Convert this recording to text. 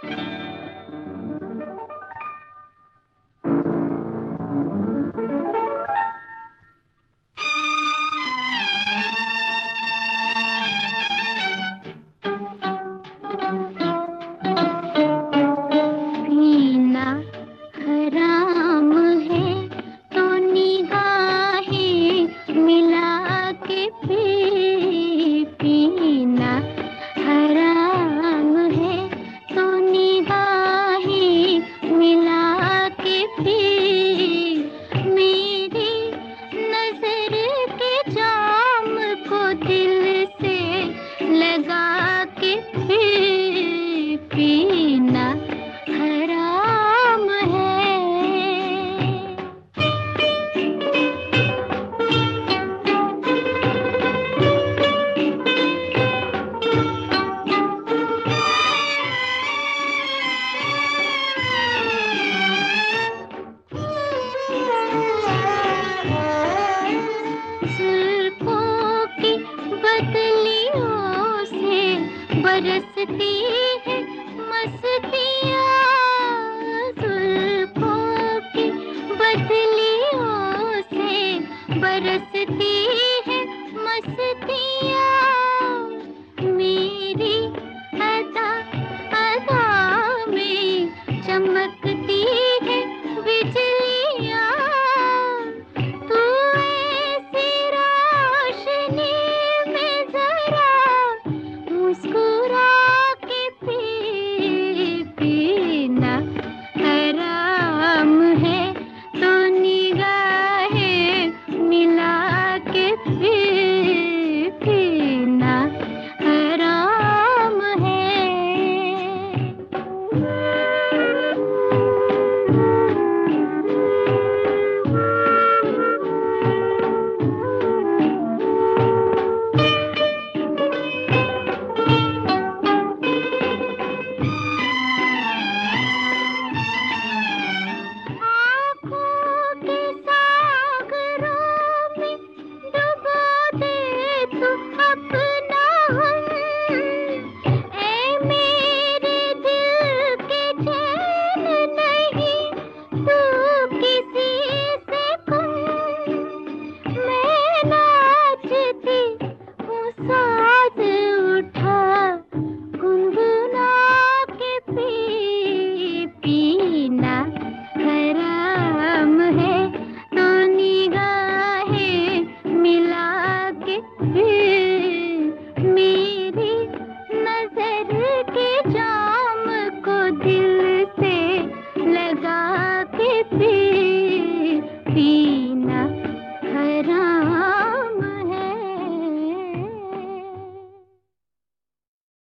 पीना हराम है तो निगाहें मिला के पी, पीना हराम है तो निगाहें मिला के पी, मेरी नजर के जाम को दिल से लगा के पी, पीना हराम है। जुल्फों की बदलियों से बरसती है मस्तियाँ,